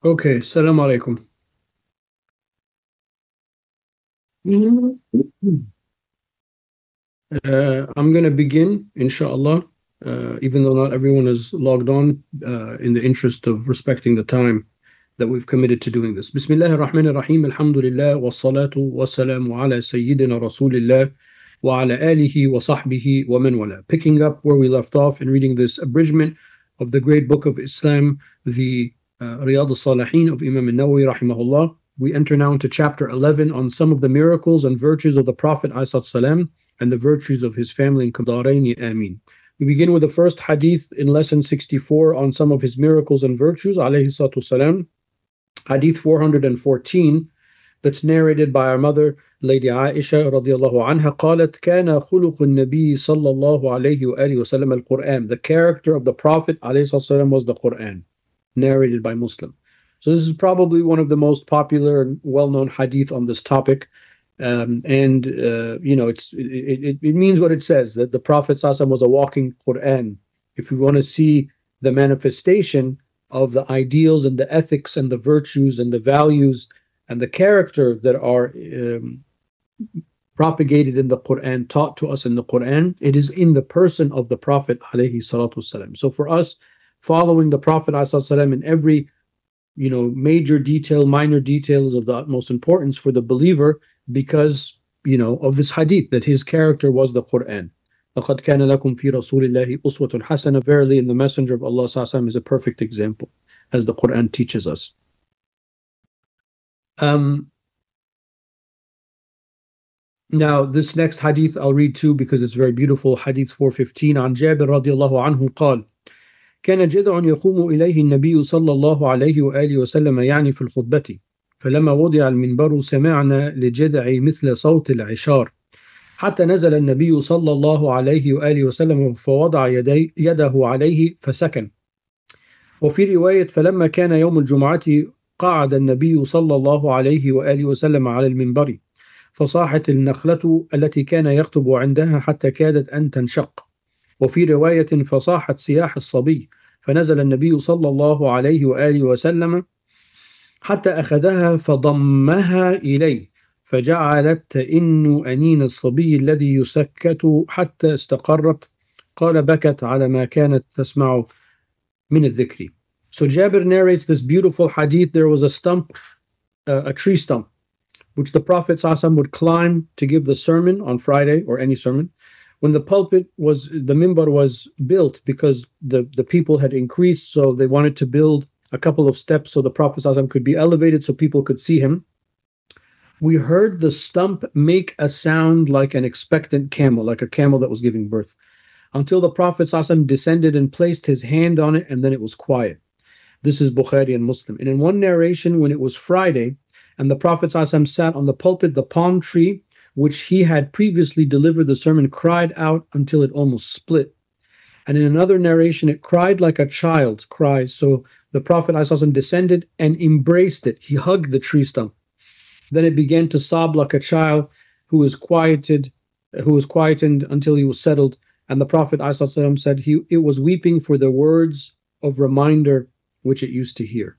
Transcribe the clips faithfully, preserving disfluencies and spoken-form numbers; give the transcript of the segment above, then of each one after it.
Okay, Assalamu alaikum. Uh, I'm going to begin, inshallah, uh, even though not everyone is logged on, uh, in the interest of respecting the time that we've committed to doing this. Bismillah ar-Rahman ar-Rahim, alhamdulillah, wa salatu wa salamu ala Sayyidina Rasulillah wa ala alihi wa sahbihi wa man wala. Picking up where we left off in reading this abridgment of the great book of Islam, the uh, Riyadh al-Salihin of Imam al-Nawawi rahimahullah. We enter now into chapter eleven on some of the miracles and virtues of the Prophet ﷺ and the virtues of his family in Qadaraini Ameen. We begin with the first hadith in lesson sixty-four on some of his miracles and virtues, alayhi salatu wasalam. Hadith four hundred fourteen, that's narrated by our mother, Lady Aisha radiallahu anha, قالت كان خلق النبي صلى الله عليه وآله وسلم القرآن. The character of the Prophet alayhi salatu wasalam was the Quran, narrated by Muslim. So this is probably one of the most popular and well-known hadith on this topic. Um, and, uh, you know, it's it, it, it means what it says, that the Prophet ﷺ was a walking Quran. If we want to see the manifestation of the ideals and the ethics and the virtues and the values and the character that are um, propagated in the Quran, taught to us in the Quran, it is in the person of the Prophet ﷺ. So for us, following the Prophet ﷺ in every, you know, major detail, minor details of the utmost importance for the believer, because, you know, of this hadith, that his character was the Quran. لَقَدْ كَانَ لَكُمْ فِي رَسُولِ اللَّهِ أُسْوَةٌ حَسَنَةٌ. Verily, in the Messenger of Allah ﷺ is a perfect example, as the Quran teaches us. Um, now, this next hadith I'll read too because it's very beautiful. Hadith four fifteen. عن جابر رضي الله عنه قال كان جدع يقوم إليه النبي صلى الله عليه وآله وسلم يعني في الخطبة، فلما وضع المنبر سمعنا لجدع مثل صوت العشار، حتى نزل النبي صلى الله عليه وآله وسلم فوضع يدي يده عليه فسكن. وفي رواية فلما كان يوم الجمعة قعد النبي صلى الله عليه وآله وسلم على المنبر، فصاحت النخلة التي كان يخطب عندها حتى كادت أن تنشق. وفي رواية فصاحت سياح الصبي، فنزل النبي صلى الله عليه وآله وسلم حتى أخذها فضمها إليه، فجعلت تئن أنين الصبي الذي يسكت حتى استقرت. قال بكت على ما كانت تسمع من الذكر. So Jabir narrates this beautiful hadith. There was a stump, uh, a tree stump, which the Prophet ﷺ would climb to give the sermon on Friday, or any sermon. When the pulpit was, the mimbar was built because the, the people had increased, so they wanted to build a couple of steps so the Prophet ﷺ could be elevated so people could see him. We heard the stump make a sound like an expectant camel, like a camel that was giving birth, until the Prophet ﷺ descended and placed his hand on it, and then it was quiet. This is Bukhari and Muslim. And in one narration, when it was Friday, and the Prophet ﷺ sat on the pulpit, the palm tree, which he had previously delivered the sermon, cried out until it almost split. And in another narration, it cried like a child cries. So the Prophet ﷺ descended and embraced it. He hugged the tree stump. Then it began to sob like a child who was quieted, who was quietened until he was settled. And the Prophet ﷺ said he it was weeping for the words of reminder which it used to hear.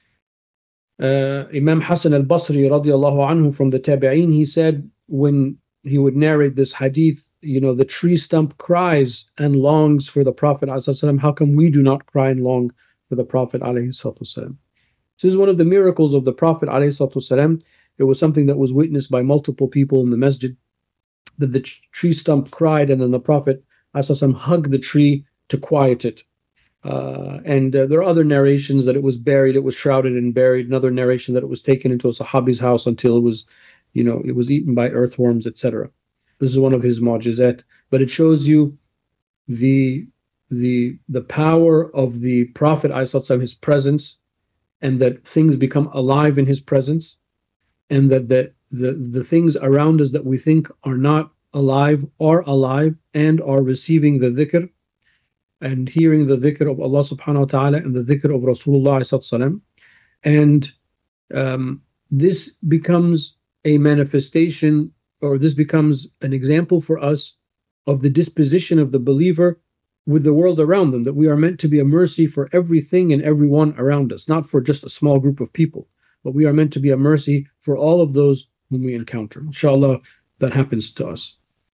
Uh, Imam Hassan al-Basri radiallahu anhu from the Tabi'een, he said when he would narrate this hadith, you know, the tree stump cries and longs for the Prophet ﷺ. How come we do not cry and long for the Prophet ﷺ? This is one of the miracles of the Prophet ﷺ. It was something that was witnessed by multiple people in the masjid, that the tree stump cried and then the Prophet ﷺ hugged the tree to quiet it. Uh, and uh, there are other narrations that it was buried, it was shrouded and buried. Another narration that it was taken into a Sahabi's house until it was, you know, it was eaten by earthworms, et cetera. This is one of his mu'jizat. But it shows you the the the power of the Prophet ﷺ, his presence, and that things become alive in his presence, and that the, the, the things around us that we think are not alive are alive and are receiving the dhikr and hearing the dhikr of Allah subhanahu wa ta'ala and the dhikr of Rasulullah sallallahu. And um, this becomes a manifestation, or this becomes an example for us of the disposition of the believer with the world around them, that we are meant to be a mercy for everything and everyone around us, not for just a small group of people, but we are meant to be a mercy for all of those whom we encounter. Inshallah, that happens to us.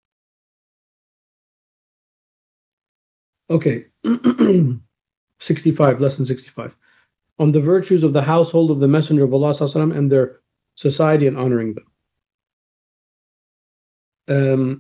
Okay, sixty-five, lesson sixty-five. On the virtues of the household of the Messenger of Allah ﷺ and their society and honoring them. Um,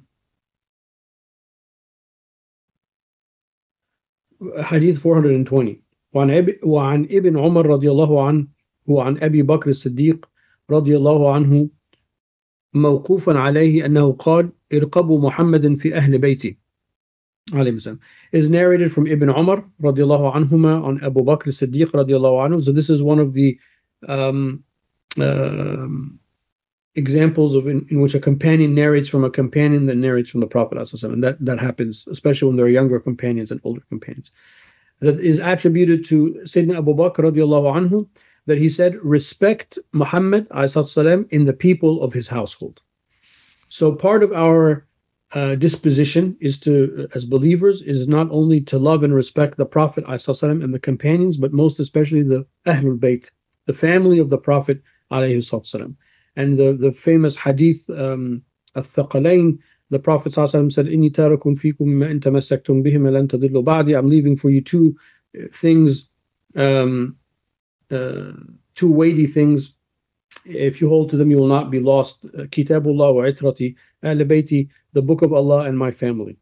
Hadith four hundred twenty. وعن ابن عمر رضي الله عنه وعن أبي بكر الصديق رضي الله عنه موقوفا عليه أنه قال ارقبوا محمدا في أهل بيتي عليه السلام. Is narrated from Ibn Umar رضي الله عنهما on Abu Bakr as-Siddiq رضي الله عنه. So this is one of the um, uh, examples of in, in which a companion narrates from a companion that narrates from the Prophet ﷺ. And that, that happens especially when there are younger companions and older companions. That is attributed to Sayyidina Abu Bakr radiallahu anhu, that he said, respect Muhammad ﷺ in the people of his household. So part of our uh, disposition is to, as believers, is not only to love and respect the Prophet ﷺ and the companions, but most especially the Ahlul Bayt, the family of the Prophet ﷺ. And the, the famous hadith, um, Al-Thaqalain, the Prophet ﷺ said, Inni tarakun fikum ma in tamassaktum bihim lan tadillu ba'di. I'm leaving for you two things, um, uh, two weighty things. If you hold to them, you will not be lost. Kitabullah wa itrati, Ahl Bayti, the book of Allah and my family.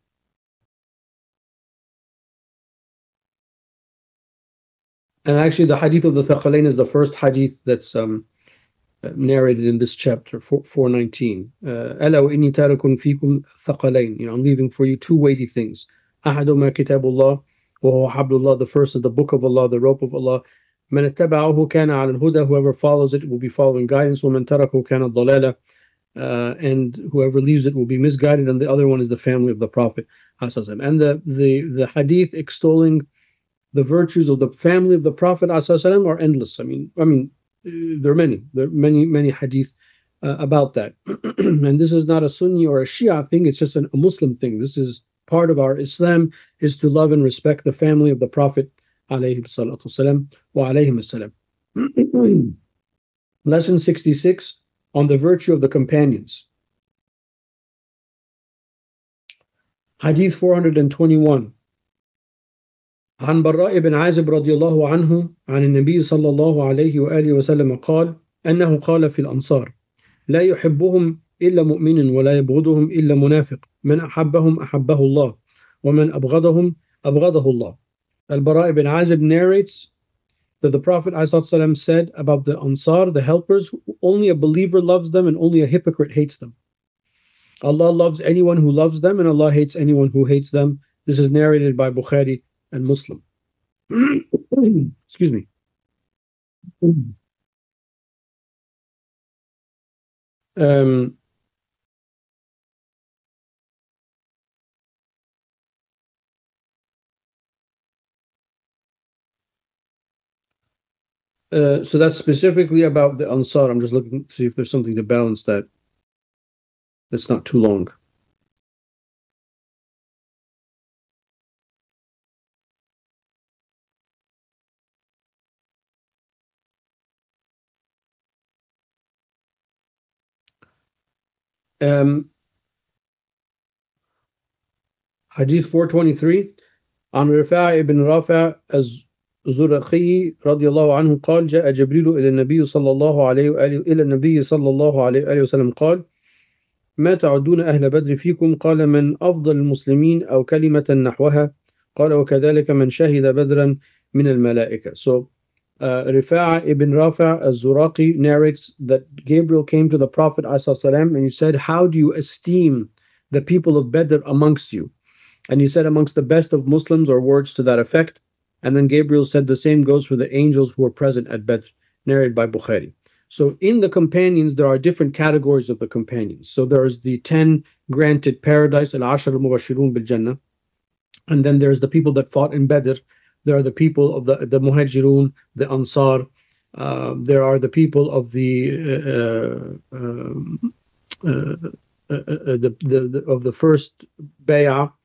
And actually, the hadith of the Thaqalain is the first hadith that's um, narrated in this chapter, four nineteen. Ala wa inni tarakun fikum thaqalain. You know, I'm leaving for you two weighty things. Ahaduma kitabullah wa huwa hablullah. The first is the book of Allah, the rope of Allah. Man ittaba'ahu kana 'ala al-huda. Whoever follows it will be following guidance. Wa man tarakahu kana dalala. And whoever leaves it will be misguided. And the other one is the family of the Prophet. And the the the hadith extolling the virtues of the family of the Prophet are endless. I mean, I mean. There are many, there are many, many hadith uh, about that. And this is not a Sunni or a Shia thing, it's just an, a Muslim thing. This is part of our Islam, is to love and respect the family of the Prophet alayhi salatu wasalam, wa alayhim assalam. Lesson sixty-six, on the virtue of the companions. Hadith four hundred twenty-one. عن براء بن عازب رضي الله عنه عن النبي صلى الله عليه وآله وسلم قال أنه قال في الأنصار لا يحبهم إلا مؤمن ولا يبغضهم إلا منافق من أحبهم أحبه الله ومن أبغضهم أبغضه الله. Al-Bara' ibn Azib narrates that the Prophet ﷺ said about the Ansar, the helpers, only a believer loves them and only a hypocrite hates them. Allah loves anyone who loves them and Allah hates anyone who hates them. This is narrated by Bukhari and Muslim. Excuse me. Um, uh, so that's specifically about the Ansar. I'm just looking to see if there's something to balance that. That's not too long. Um, Hadith four twenty-three. عن رفاعة بن رافع الزرقي رضي الله عنه قال جاء جبريل إلى النبي صلى الله عليه وآله إلى النبي صلى الله عليه وآله وسلم قال ما تعدون أهل بدر فيكم؟ قال من أفضل المسلمين أو كلمة نحوها قال وكذلك من شهد بدرا من الملائكة. So uh, Rifa'a ibn Rafi' al-Zuraqi narrates that Gabriel came to the Prophet ﷺ and he said, how do you esteem the people of Badr amongst you? And he said, amongst the best of Muslims, or words to that effect. And then Gabriel said the same goes for the angels who were present at Badr, narrated by Bukhari. So in the companions, there are different categories of the companions. So there's the ten granted paradise, al-ashar al-mubashirun bil-jannah. And then there's the people that fought in Badr. There are the people of the, the muhajirun, the ansar. Uh, there are the people of the, uh, uh, uh, uh, uh, the, the, the of the first bay'ah.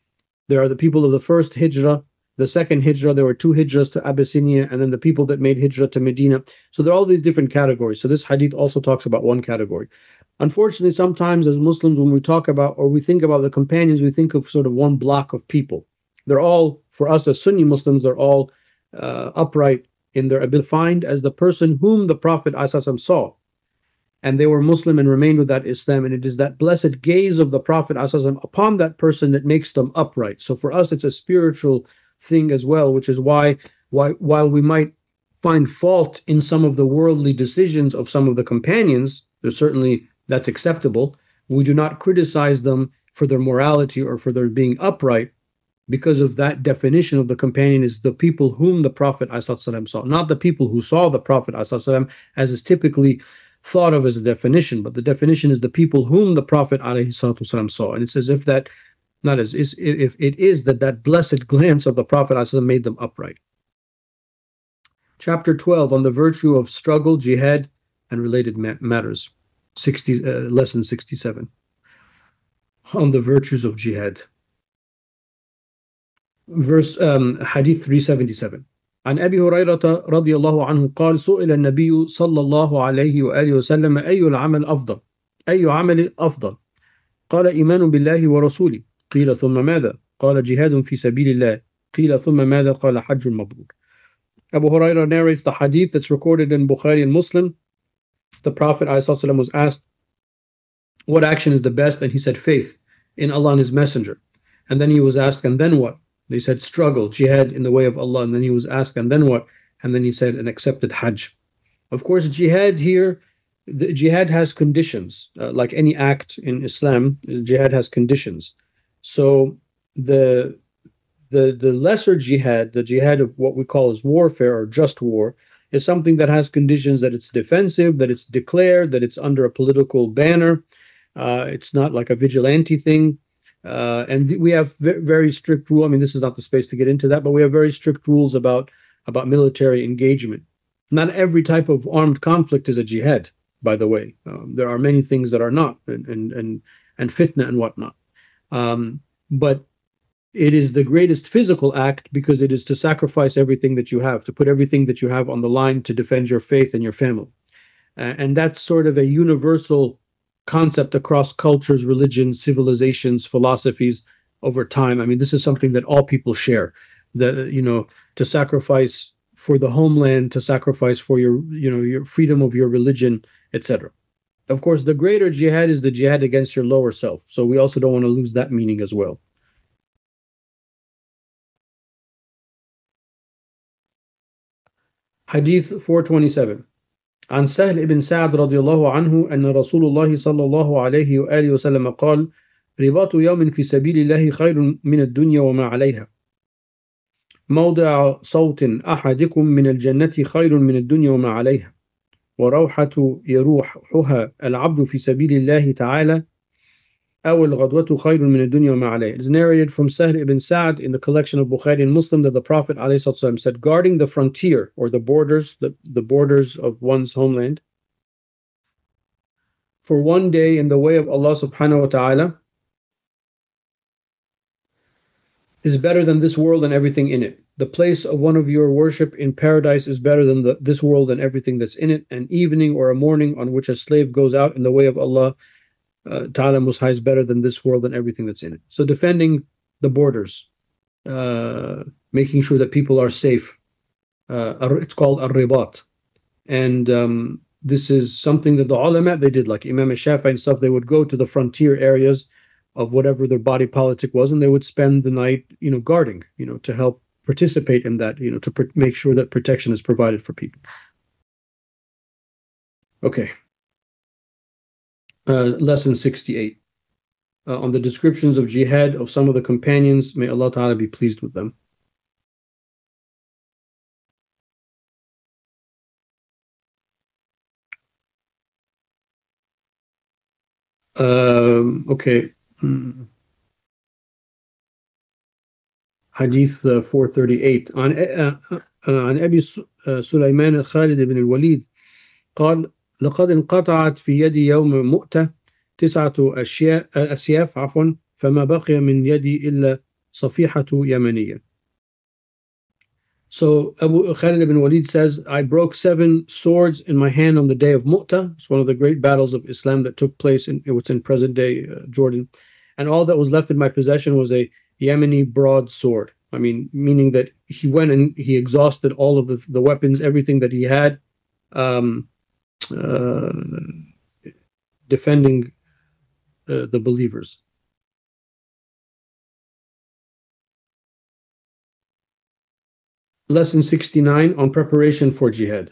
There are the people of the first hijrah, the second hijrah. There were two hijrahs to Abyssinia, and then the people that made hijrah to Medina. So there are all these different categories. So this hadith also talks about one category. Unfortunately, sometimes as Muslims, when we talk about or we think about the companions, we think of sort of one block of people. They're all, for us as Sunni Muslims, they're all uh, upright in their ability, defined as the person whom the Prophet ﷺ saw. And they were Muslim and remained with that Islam. And it is that blessed gaze of the Prophet ﷺ upon that person that makes them upright. So for us, it's a spiritual thing as well, which is why, why while we might find fault in some of the worldly decisions of some of the companions, there's certainly that's acceptable. We do not criticize them for their morality or for their being upright, because of that definition of the companion is the people whom the Prophet ﷺ saw, not the people who saw the Prophet ﷺ, as is typically thought of as a definition, but the definition is the people whom the Prophet ﷺ saw. And it's as if that, not as if it is that that blessed glance of the Prophet ﷺ made them upright. Chapter twelve on the virtue of struggle, jihad, and related matters. sixty, uh, lesson sixty-seven on the virtues of jihad. Verse um, Hadith three seventy-seven. عن أبي هريرة رضي الله عنه قال سئل النبي صلى الله عليه وآله وسلم أي العمل أفضل أي عمل أفضل قال إيمان بالله ورسوله قيل ثم ماذا قال جهاد في سبيل الله قيل ثم ماذا قال حج مبرور. Abu Hurairah narrates the hadith that's recorded in Bukhari and Muslim. The Prophet ﷺ was asked, what action is the best? And he said, faith in Allah and His Messenger. And then he was asked, and then what? They said, struggle, jihad in the way of Allah. And then he was asked, and then what? And then he said, an accepted hajj. Of course, jihad here, the jihad has conditions. Uh, like any act in Islam, jihad has conditions. So the, the, the lesser jihad, the jihad of what we call as warfare or just war, is something that has conditions, that it's defensive, that it's declared, that it's under a political banner. Uh, it's not like a vigilante thing. Uh, and we have very strict rule. I mean, this is not the space to get into that, but we have very strict rules about, about military engagement. Not every type of armed conflict is a jihad, by the way. Um, there are many things that are not, and and and, and fitna and whatnot. Um, but it is the greatest physical act because it is to sacrifice everything that you have, to put everything that you have on the line to defend your faith and your family. Uh, and that's sort of a universal concept across cultures, religions, civilizations, philosophies over time. I mean, this is something that all people share. The, you know, to sacrifice for the homeland, to sacrifice for your, you know, your freedom of your religion, et cetera. Of course, the greater jihad is the jihad against your lower self. So we also don't want to lose that meaning as well. Hadith four twenty-seven. عن سهل بن سعد رضي الله عنه أن رسول الله صلى الله عليه وآله وسلم قال رباط يوم في سبيل الله خير من الدنيا وما عليها موضع صوت أحدكم من الجنة خير من الدنيا وما عليها وروحة يروحها العبد في سبيل الله تعالى أو الغدوة خير من الدنيا وما عليها. It is narrated from Sahl ibn Sa'd in the collection of Bukhari and Muslim that the Prophet ﷺ said, guarding the frontier or the borders, the, the borders of one's homeland, for one day in the way of Allah subhanahu wa ta'ala is better than this world and everything in it. The place of one of your worship in paradise is better than the, this world and everything that's in it. An evening or a morning on which a slave goes out in the way of Allah Uh, Ta'ala Most High is better than this world and everything that's in it. So defending the borders, uh, making sure that people are safe. Uh, it's called ar-ribat. And um, this is something that the ulama, they did, like Imam Shafi'i and stuff, they would go to the frontier areas of whatever their body politic was, and they would spend the night, you know, guarding, you know, to help participate in that, you know, to pr- make sure that protection is provided for people. Okay. Uh, lesson sixty-eight. Uh, on the descriptions of jihad of some of the companions, may Allah Ta'ala be pleased with them. Um, okay. Hmm. Hadith uh, four thirty-eight. عن عن أبي سليمان الخالد بن الوليد قال لقد انقطعت في يدي يوم مؤتة تسعة أشياء أسياف عفوا فما بقي من يدي إلا صفيحة يمنية. So Abu Khalid ibn Walid says, I broke seven swords in my hand on the day of Mu'tah. It's one of the great battles of Islam that took place in what's in present-day uh, Jordan. And all that was left in my possession was a Yemeni broadsword. I mean, meaning that he went and he exhausted all of the, the weapons, everything that he had, um, uh, defending uh, the believers. Lesson sixty-nine on preparation for jihad.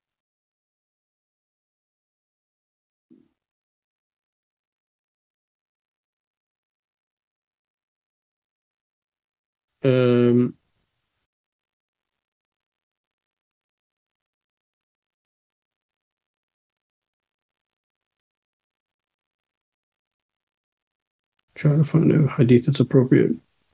Um, try to find a hadith that's appropriate.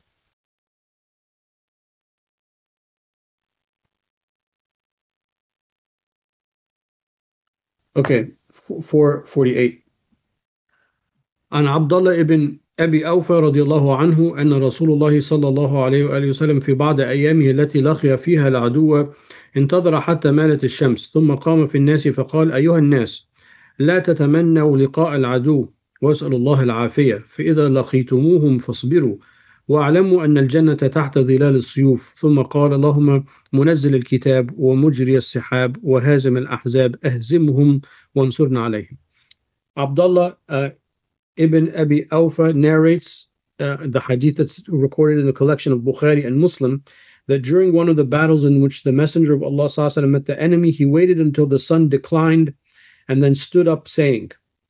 Okay, four forty-eight. عن عبد الله ابن أبي أوفى رضي الله عنه أن رسول الله صلى الله عليه وآله وسلم في بعض أيامه التي لقي فيها العدو انتظر حتى مالت الشمس ثم قام في الناس فقال أيها الناس لا تتمنوا لقاء العدو واسألوا الله العافية فإذا لقيتموهم فاصبروا واعلموا أن الجنة تحت ظلال السيوف ثم قال اللهم منزل الكتاب ومجري السحاب وهازم الأحزاب أهزمهم وانصرنا عليهم. Abdullah uh, Ibn Abi Awfa narrates uh, the hadith that's recorded in the collection of Bukhari and Muslim that during one of the battles in which the Messenger of Allah sallallahu alaihi wasallam met the enemy, he waited until the sun declined and then stood up saying,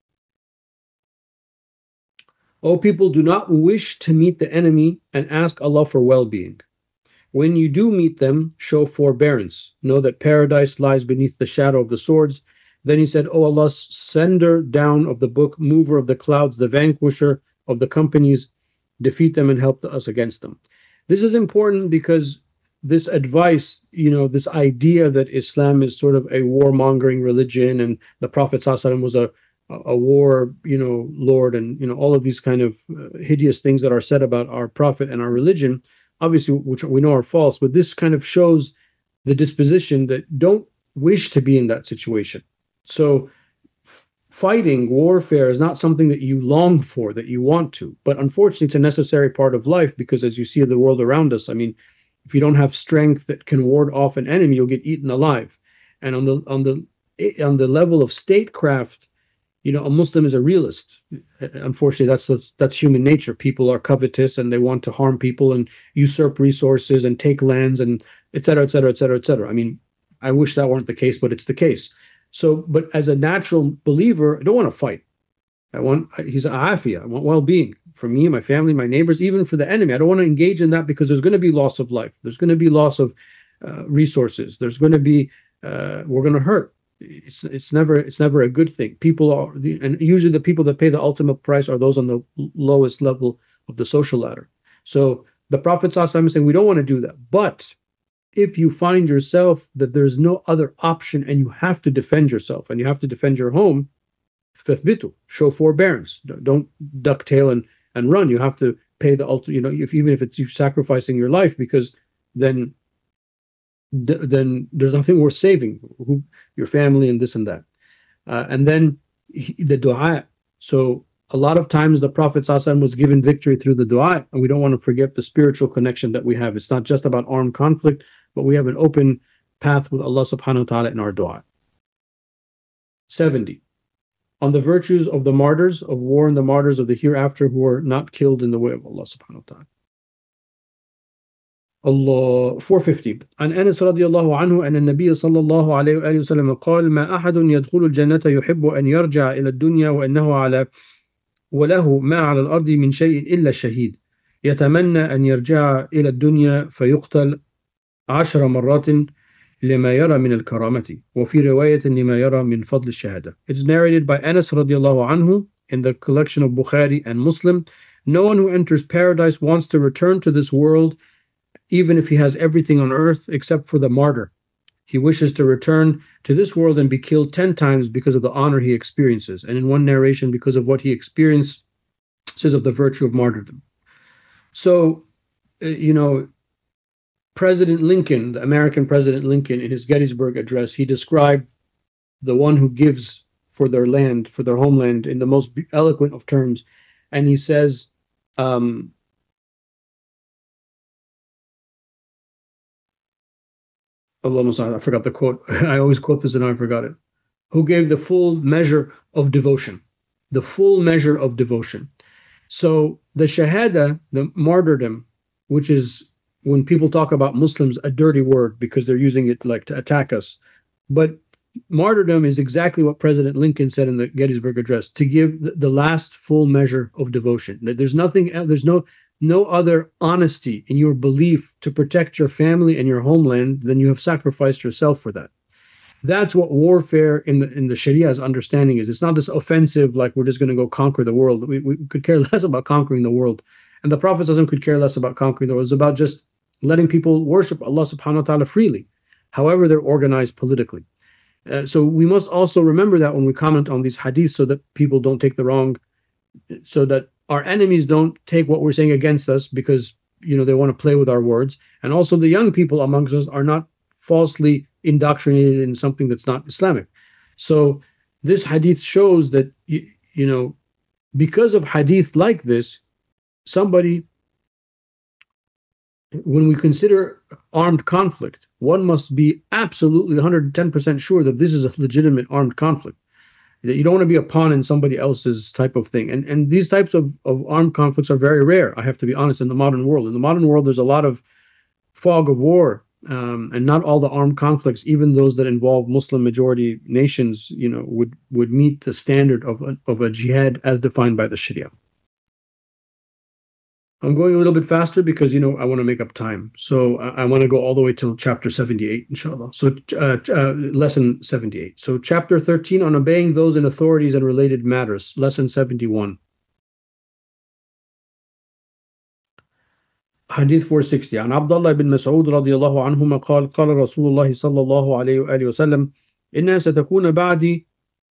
O people, do not wish to meet the enemy and ask Allah for well-being. When you do meet them, show forbearance. Know that paradise lies beneath the shadow of the swords. Then he said, O Allah, sender down of the book, mover of the clouds, the vanquisher of the companies, defeat them and help us against them. This is important because this advice, you know, this idea that Islam is sort of a warmongering religion and the Prophet ﷺ was a, a war, you know, lord, and, you know, all of these kind of uh, hideous things that are said about our Prophet and our religion, obviously, which we know are false, but this kind of shows the disposition that don't wish to be in that situation. So f- fighting, warfare is not something that you long for, that you want to. But unfortunately, it's a necessary part of life because as you see the world around us, I mean, if you don't have strength that can ward off an enemy, you'll get eaten alive. And on the on the on the level of statecraft, you know, a Muslim is a realist. Unfortunately, that's, that's that's human nature. People are covetous and they want to harm people and usurp resources and take lands and et cetera, et cetera, et cetera, et cetera. I mean, I wish that weren't the case, but it's the case. So, but as a natural believer, I don't want to fight. I want, he's a afia. I want well-being for me, my family, my neighbors, even for the enemy. I don't want to engage in that because there's going to be loss of life. There's going to be loss of uh, resources. There's going to be, uh, we're going to hurt. It's it's never it's never a good thing. People are, and usually the people that pay the ultimate price are those on the lowest level of the social ladder. So the Prophet ﷺ is saying we don't want to do that. But if you find yourself that there's no other option and you have to defend yourself and you have to defend your home, fathbitu, show forbearance. Don't duck tail and, and run. You have to pay the ultimate, you know, if even if it's you sacrificing your life, because then then there's nothing worth saving, who, your family and this and that. Uh, and then he, the dua. So a lot of times the Prophet ﷺ was given victory through the dua, and we don't want to forget the spiritual connection that we have. It's not just about armed conflict, but we have an open path with Allah subhanahu wa ta'ala in our dua. seventy. On the virtues of the martyrs of war and the martyrs of the hereafter who are not killed in the way of Allah subhanahu wa ta'ala. الله four fifty. عن أنس رضي الله عنه أن النبي صلى الله عليه وآله وسلم قال ما أحد يدخل الجنة يحب أن يرجع إلى الدنيا وإنه على وله ما على الأرض من شيء إلا الشهيد يتمنى أن يرجع إلى الدنيا فيقتل عشر مرات لما يرى من الكرامة وفي رواية لما يرى من فضل الشهادة. It's narrated by Anas رضي الله عنه in the collection of Bukhari and Muslim. No one who enters paradise wants to return to this world even if he has everything on earth except for the martyr. He wishes to return to this world and be killed ten times because of the honor he experiences. And in one narration, because of what he experienced, says of the virtue of martyrdom. So uh, you know, President Lincoln, the American President Lincoln, in his Gettysburg Address, he described the one who gives for their land, for their homeland, in the most eloquent of terms. And he says, um, Allah, I forgot the quote. I always quote this and I forgot it. Who gave the full measure of devotion, the full measure of devotion. So the shahada, the martyrdom, which is when people talk about Muslims, a dirty word because they're using it like to attack us. But martyrdom is exactly what President Lincoln said in the Gettysburg Address, to give the last full measure of devotion. There's nothing, there's no no other honesty in your belief to protect your family and your homeland than you have sacrificed yourself for that. That's what warfare in the in the Sharia's understanding is. It's not this offensive, like we're just going to go conquer the world. We, we could care less about conquering the world. And the Prophet could care less about conquering the world. It's about just letting people worship Allah subhanahu wa ta'ala freely, however they're organized politically. Uh, so we must also remember that when we comment on these hadiths, so that people don't take the wrong, so that our enemies don't take what we're saying against us because, you know, they want to play with our words. And also the young people amongst us are not falsely indoctrinated in something that's not Islamic. So this hadith shows that, you, you know, because of hadith like this, somebody, when we consider armed conflict, one must be absolutely one hundred ten percent sure that this is a legitimate armed conflict, that you don't want to be a pawn in somebody else's type of thing. And and these types of, of armed conflicts are very rare, I have to be honest, in the modern world. In the modern world, there's a lot of fog of war, um, and not all the armed conflicts, even those that involve Muslim majority nations, you know, would, would meet the standard of a, of a jihad as defined by the Sharia. I'm going a little bit faster because, you know, I want to make up time. So I, I want to go all the way till chapter seventy-eight, inshallah. So uh, uh, lesson seventy-eight. So chapter thirteen on obeying those in authorities and related matters. Lesson seventy-one. Hadith four sixty. عن عبد الله بن مسعود رضي الله عنهما قال قال رسول الله صلى الله عليه وآله وسلم إنها ستكون بعدي.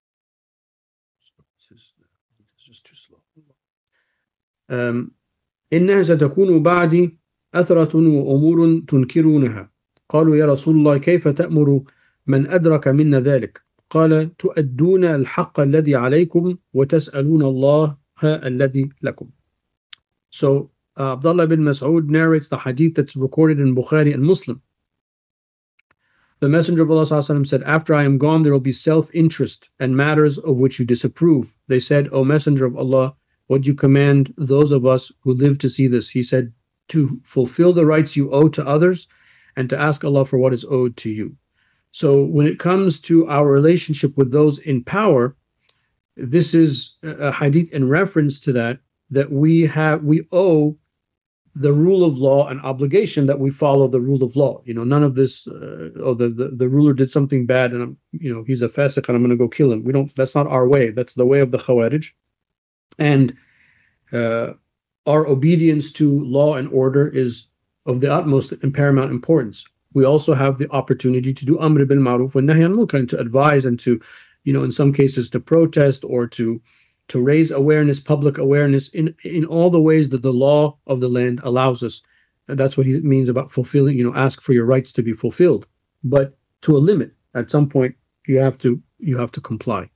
This is too slow. Um, إنها ستكون بعدي أثرة وأمور تنكرونها. قالوا يا رسول الله كيف تأمر من أدرك منا ذلك؟ قال تؤدون الحق الذي عليكم وتسألون الله الذي لكم. So uh, Abdullah bin Mas'ud narrates the hadith that's recorded in Bukhari and Muslim. The Messenger of Allah ﷺ said, after I am gone, there will be self-interest and matters of which you disapprove. They said, O Messenger of Allah, what do you command those of us who live to see this? He said, to fulfill the rights you owe to others and to ask Allah for what is owed to you. So when it comes to our relationship with those in power, this is a hadith in reference to that, that we have, we owe the rule of law an obligation that we follow the rule of law. You know, none of this, uh, oh, the, the, the ruler did something bad and, I'm, you know, he's a fasiq and I'm going to go kill him. We don't, that's not our way. That's the way of the Khawarij. And uh, our obedience to law and order is of the utmost and paramount importance. We also have the opportunity to do amr bil ma'ruf wa nahy anil munkar, and to advise and to, you know, in some cases to protest or to to raise awareness, public awareness in in all the ways that the law of the land allows us. And that's what he means about fulfilling, you know, ask for your rights to be fulfilled, but to a limit. At some point, you have to you have to comply.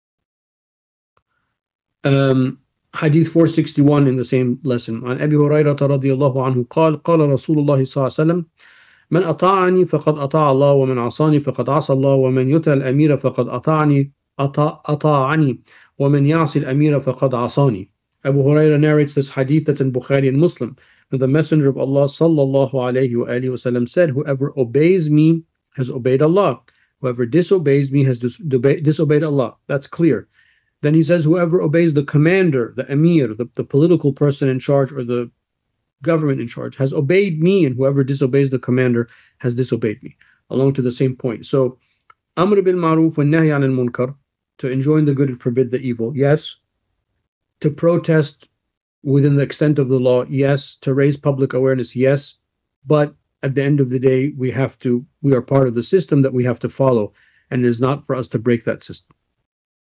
Um, Hadith four sixty-one in the same lesson. عن أبي هريرة رضي الله عنه قال قال رسول الله صلى الله عليه وسلم من أطاعني فقد أطاع الله ومن عصاني فقد عصى الله ومن يطع الأمير فقد أطاعني أطاع أطاعني ومن يعصي الأمير فقد عصاني. Abu Hurairah narrates this hadith that's in Bukhari and Muslim. The Messenger of Allah sallallahu alayhi wa alihi wasallam said, whoever obeys me has obeyed Allah. Whoever disobeys me has dis- disobeyed Allah. That's clear. Then he says, whoever obeys the commander, the emir, the, the political person in charge or the government in charge has obeyed me, and whoever disobeys the commander has disobeyed me. Along to the same point. So, amr bil ma'ruf wa nahy anil munkar, to enjoin the good and forbid the evil, yes. To protest within the extent of the law, yes. To raise public awareness, yes. But at the end of the day, we have to, we are part of the system that we have to follow, and it is not for us to break that system.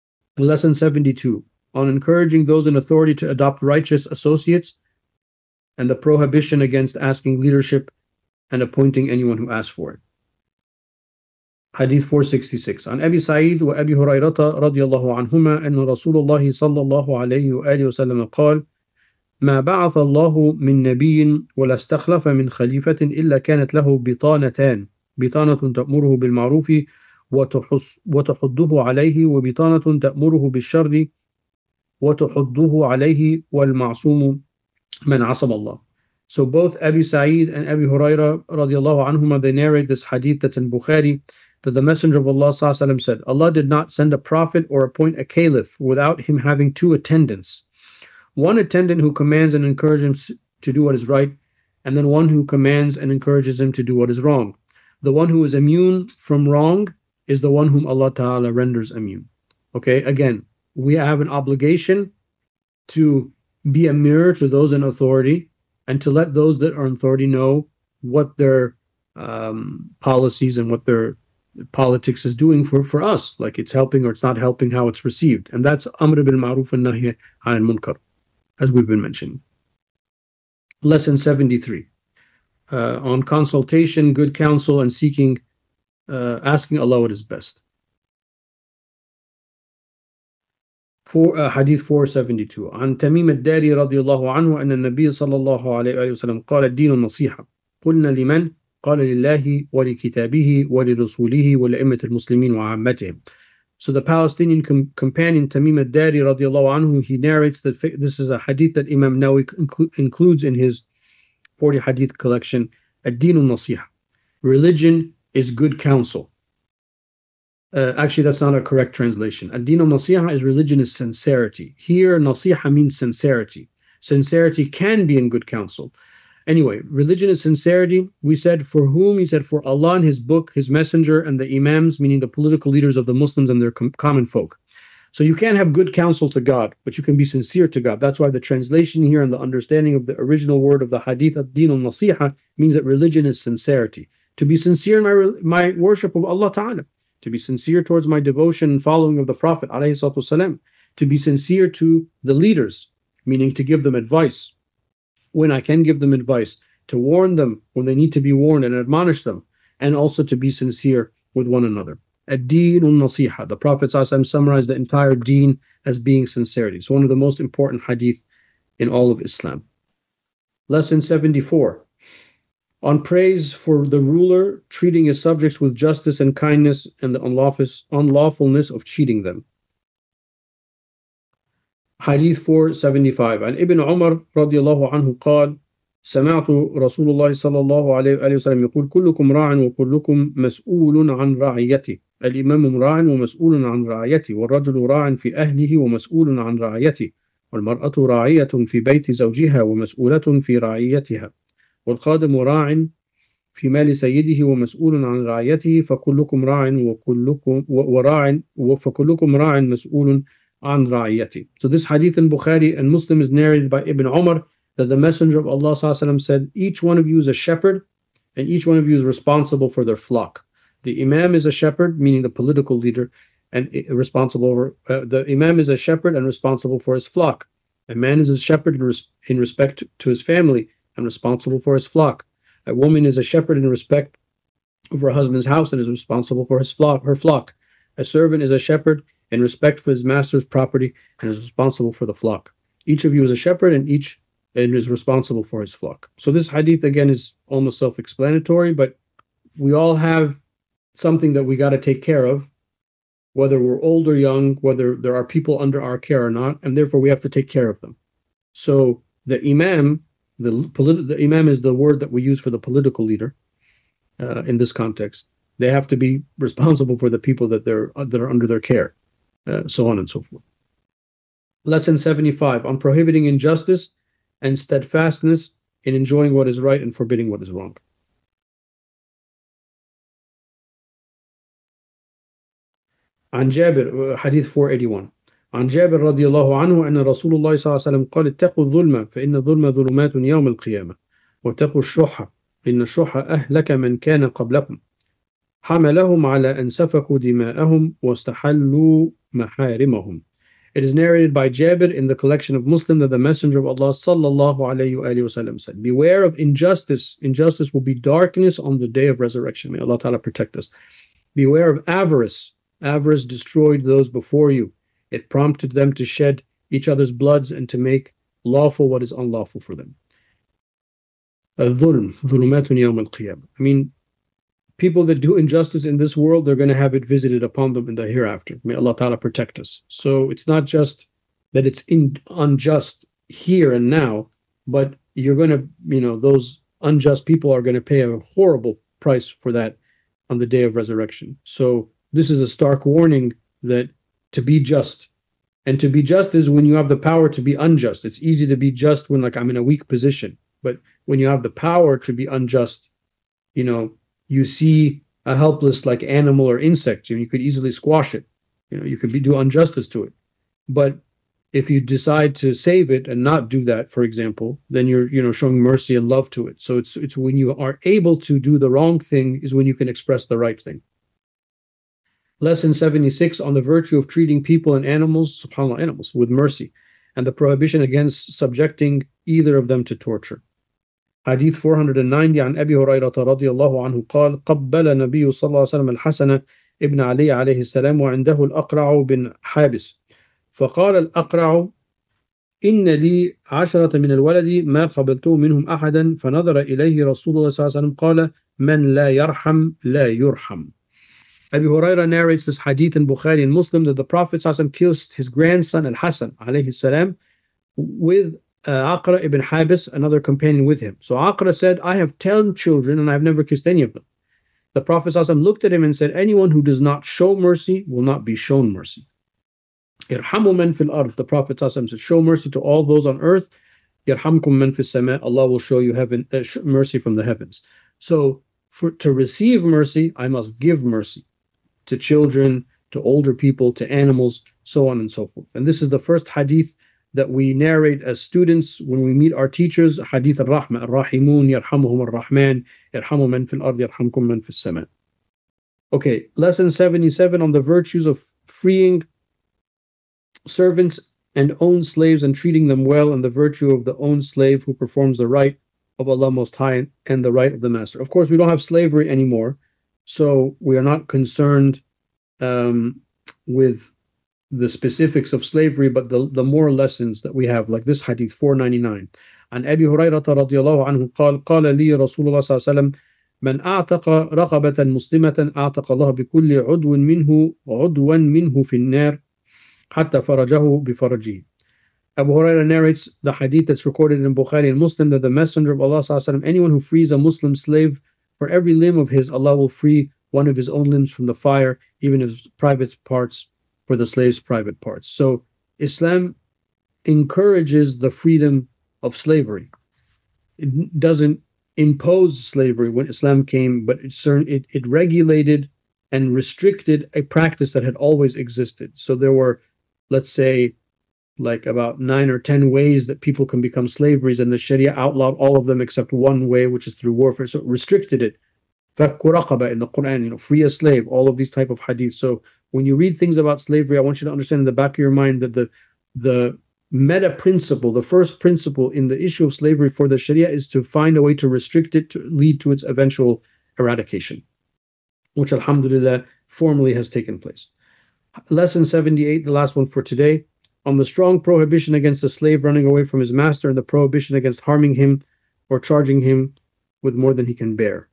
Lesson seventy-two, on encouraging those in authority to adopt righteous associates and the prohibition against asking leadership and appointing anyone who asks for it. Hadith four sixty-six. عن أبي سعيد وأبي هريرة رضي الله عنهما أن رسول الله صلى الله عليه وآله وسلم قال: ما بعث الله من نبي ولا استخلف من خليفة إلا كانت له بطانتان، بطانة تأمره بالمعروف وتحص وتحضه عليه، وبطانة تأمره بالشر وتحضه عليه، والمعصوم من عصم الله. So both Abi Sa'id and Abi Huraira radiallahu anhuma, they narrate this hadith that's in Bukhari, that the Messenger of Allah sallallahu alaihi wasallam said, Allah did not send a prophet or appoint a caliph without him having two attendants. One attendant who commands and encourages him to do what is right, and then one who commands and encourages him to do what is wrong. The one who is immune from wrong is the one whom Allah Ta'ala renders immune. Okay, again, we have an obligation to be a mirror to those in authority and to let those that are in authority know what their um, policies and what their politics is doing for, for us, like it's helping or it's not helping, how it's received. And that's Amr bil Ma'ruf and Nahy Anil Munkar, as we've been mentioning. Lesson seventy-three. Uh, on consultation, good counsel, and seeking, uh, asking Allah what is best. For uh, Hadith four seventy-two. عن تميم الداري رضي الله عنه أن النبي صلى الله عليه وسلم قال: الدين النصيحة. قلنا لمن؟ قال لله ولكتابه ولرسوله ولأئمة المسلمين وعامتهم. So the Palestinian com companion Tamim al-Dari radiallahu anhu, he narrates that this is a hadith that Imam Nawawi inclu includes in his forty hadith collection, Ad-Din al-Nasiha. Religion is good counsel. Uh, actually, that's not a correct translation. Ad-Din al-Nasiha is religion is sincerity. Here, Nasiha means sincerity. Sincerity can be in good counsel. Anyway, religion is sincerity. We said for whom? He said for Allah and His book, His messenger, and the imams, meaning the political leaders of the Muslims and their com common folk. So you can't have good counsel to God, but you can be sincere to God. That's why the translation here and the understanding of the original word of the hadith, ad-din al-nasiha, means that religion is sincerity. To be sincere in my, my worship of Allah Ta'ala, to be sincere towards my devotion and following of the Prophet alayhi salatu wasalam, to be sincere to the leaders, meaning to give them advice when I can give them advice, to warn them when they need to be warned and admonish them, and also to be sincere with one another. Ad-Din al-Nasiha. The Prophet ﷺ summarized the entire deen as being sincerity. It's one of the most important hadith in all of Islam. Lesson seventy-four. On praise for the ruler, treating his subjects with justice and kindness, and the unlawfulness of cheating them. Hadith four seventy-five. عن ابن عمر رضي الله عنه قال: سمعت رسول الله صلى الله عليه وآله وسلم يقول: كلكم راع وكلكم مسؤول عن رعيته. الإمام راع ومسؤول عن رعيته، والرجل راع في أهله ومسؤول عن رعيته، والمرأة راعية في بيت زوجها ومسؤولة في رعيتها، والخادم راع في مال سيده ومسؤول عن رعيته، فكلكم راع وكلكم وراع فكلكم راع مسؤول عن رعيته. So this hadith in Bukhari and Muslim is narrated by Ibn Umar, that the Messenger of Allah ﷺ said, each one of you is a shepherd and each one of you is responsible for their flock. The Imam is a shepherd, meaning the political leader, and responsible for, uh, the Imam is a shepherd and responsible for his flock. A man is a shepherd in, res in respect to his family and responsible for his flock. A woman is a shepherd in respect of her husband's house and is responsible for his flock, her flock. A servant is a shepherd in respect for his master's property and is responsible for the flock. Each of you is a shepherd and each and is responsible for his flock. So this hadith again is almost self-explanatory, but we all have something that we got to take care of, whether we're old or young, whether there are people under our care or not, and therefore we have to take care of them. So the imam, the, the imam is the word that we use for the political leader uh, in this context. They have to be responsible for the people that they're that are under their care, uh, so on and so forth. Lesson seventy-five, on prohibiting injustice and steadfastness in enjoying what is right and forbidding what is wrong. عن جابر حديث four eighty-one. عن جابر رضي الله عنه أن رسول الله صلى الله عليه وسلم قال: اتقوا الظلم فإن الظلم ظلمات يوم القيامة، واتقوا الشح إن الشح أهلك من كان قبلكم، حملهم على أن سفكوا دماءهم واستحلوا محارمهم. It is narrated by Jabir in the collection of Muslim that the Messenger of Allah sallallahu alayhi wa sallam said, beware of injustice. Injustice will be darkness on the day of resurrection. May Allah Ta'ala protect us. Beware of avarice. Avarice destroyed those before you. It prompted them to shed each other's bloods and to make lawful what is unlawful for them. Al-dhulm, dhulumatun yawm al-qiyamah. I mean, people that do injustice in this world, they're going to have it visited upon them in the hereafter. May Allah Ta'ala protect us. So it's not just that it's in, unjust here and now, but you're going to, you know, those unjust people are going to pay a horrible price for that on the day of resurrection. So this is a stark warning that to be just, and to be just is when you have the power to be unjust. It's easy to be just when, like, I'm in a weak position, but when you have the power to be unjust, you know, you see a helpless, like, animal or insect, and you could easily squash it. You know, you could be, do injustice to it. But if you decide to save it and not do that, for example, then you're, you know, showing mercy and love to it. So it's it's when you are able to do the wrong thing is when you can express the right thing. Lesson seventy-six on the virtue of treating people and animals, subhanAllah, animals, with mercy, and the prohibition against subjecting either of them to torture. Hadith four ninety عن أبي هريرة رضي الله عنه قال قبل النبي صلى الله عليه وسلم الحسن ابن علي عليه السلام وعنده الأقرع بن حابس فقال الأقرع إن لي عشرة من الولد ما قبلته منهم أحدا فنظر إليه رسول الله صلى الله عليه وسلم قال من لا يرحم لا يرحم. Abu Huraira narrates this hadith in Bukhari and Muslim that the Prophet ﷺ kissed his grandson Al-Hasan alayhi salam with uh, Aqra ibn Habis, another companion with him. So Aqra said, I have ten children and I have never kissed any of them. The Prophet ﷺ looked at him and said, anyone who does not show mercy will not be shown mercy. Irhamu man fil ard. The Prophet ﷺ said, show mercy to all those on earth. Yarhamkum man fis sama. Allah will show you heaven, uh, mercy from the heavens. So for to receive mercy, I must give mercy to children, to older people, to animals, so on and so forth. And this is the first hadith that we narrate as students when we meet our teachers, hadith al-Rahma, al-Rahimun, yarhamuhum al-Rahman, yarhamu man fil ard, yarhamkum man fis sama. Okay, lesson seventy-seven on the virtues of freeing servants and owned slaves and treating them well, and the virtue of the owned slave who performs the right of Allah Most High and the right of the master. Of course, we don't have slavery anymore, so we are not concerned um, with the specifics of slavery, but the, the moral lessons that we have, like this hadith four ninety-nine. عن أبي هريرة رضي الله عنه قال قال لي رسول الله صلى الله عليه وسلم من أعتق رقبة مسلمة أعتق الله بكل عضو منه عضوا منه في النار حتى فرجه بفرجه. Abu Huraira narrates the hadith that's recorded in Bukhari and Muslim that the Messenger of Allah صلى الله عليه وسلم, anyone who frees a Muslim slave, for every limb of his, Allah will free one of his own limbs from the fire, even his private parts for the slave's private parts. So Islam encourages the freedom of slavery. It doesn't impose slavery when Islam came, but it, it, it regulated and restricted a practice that had always existed. So there were, let's say, like about nine or ten ways that people can become slaves, and the Sharia outlawed all of them except one way, which is through warfare. So it restricted it. Fakku raqaba in the Quran, you know, free a slave, all of these type of hadith. So when you read things about slavery, I want you to understand in the back of your mind that the the meta principle, the first principle in the issue of slavery for the Sharia is to find a way to restrict it to lead to its eventual eradication, which alhamdulillah formally has taken place. Lesson seventy-eight, the last one for today, on the strong prohibition against a slave running away from his master and the prohibition against harming him or charging him with more than he can bear.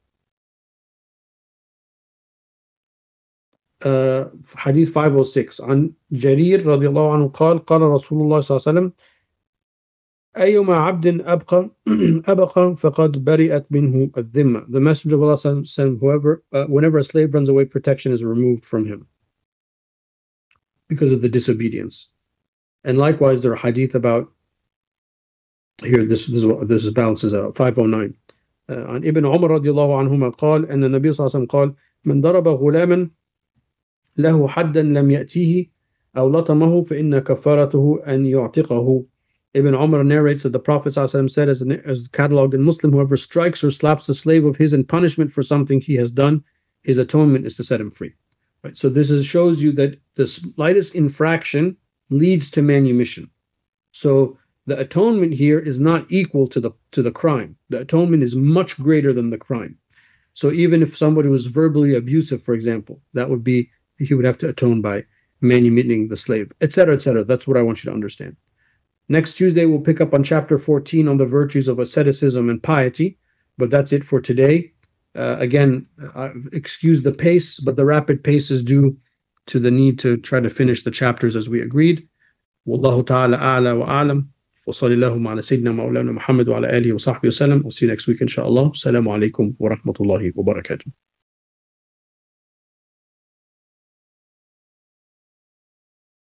Uh, Hadith five oh six عن جرير رضي الله عنه قال قال رسول الله صلى الله عليه وسلم أيما عبد أبقى أبقى فقد برئت منه الذمة. The Messenger of Allah said, whoever, uh, whenever a slave runs away, protection is removed from him because of the disobedience. And likewise, there are hadith about here. This this is this is balances out. five oh nine. عن ابن عمر رضي الله عنهما قال أن النبي صلى الله عليه وسلم قال من ضرب غلاما له حدا لم يأتيه أو لطمه فإن كفارته أن يعتقه. Ibn Umar narrates that the Prophet ﷺ said, as, as cataloged in Muslim, whoever strikes or slaps a slave of his in punishment for something he has done, his atonement is to set him free. Right? So this is, shows you that the slightest infraction leads to manumission. So the atonement here is not equal to the to the crime. The atonement is much greater than the crime. So even if somebody was verbally abusive, for example, that would be, he would have to atone by manumitting the slave, et cetera, et cetera. That's what I want you to understand. Next Tuesday, we'll pick up on chapter fourteen on the virtues of asceticism and piety. But that's it for today. Uh, again, uh, excuse the pace, but the rapid pace is due to the need to try to finish the chapters as we agreed. Wallahu ta'ala a'la wa a'lam. Wa sallallahu ala sayyidina mawlana Muhammad wa ala alihi wa sahbihi wa sallam. I'll see you next week, inshallah. Assalamu alaikum wa rahmatullahi wa barakatuh.